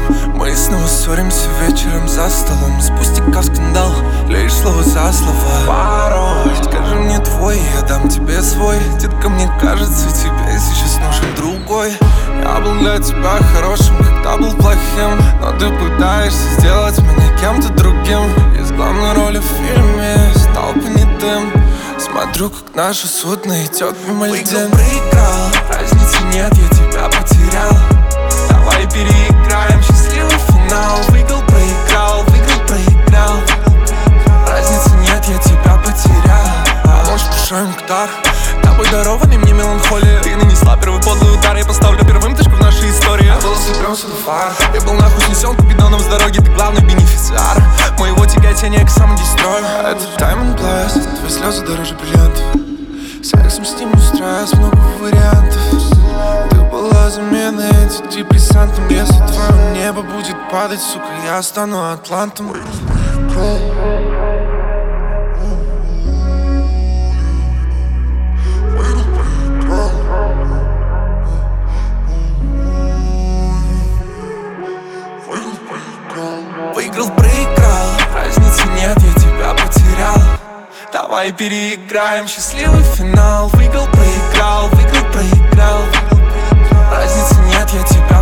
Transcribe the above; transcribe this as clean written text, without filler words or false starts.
Мы снова ссоримся вечером за столом. С пустяка скандал, лишь слово за слова. Порой скажи мне твой, я дам тебе свой. Детка, мне кажется, тебе сейчас нужен другой. Я был для тебя хорошим, когда был плохим, но ты пытаешься сделать меня кем-то другим. Из главной роли в фильме стал понятым. Смотрю, как наша судно идет мимо льдин. Выиграл, проиграл, разницы нет, я тебя потерял. Давай переиграем счастливый финал. Выиграл, проиграл, выиграл, проиграл. Разницы нет, я тебя потерял. Может, решаем к дар. Тобой дарованный мне меланхолия. Ты нанесла первый подлый удар. Я поставлю первым точку в нашей истории. Я был ослеплен фар. Я был нахуй снесен по бидонам с дороги. Ты главный бенефициар моего тяготения к самодестрою. Это Diamond Blast. Твои слезы дороже бриллиантов. Сексом сниму стресс, много вариантов. Ты была заменой антидепрессантом. Если твое небо будет падать, сука, я стану атлантом. Выиграл, проиграл, разницы нет, я тебя потерял. Давай переиграем счастливый финал. Выиграл, проиграл, выиграл, проиграл. Разницы нет, я тебя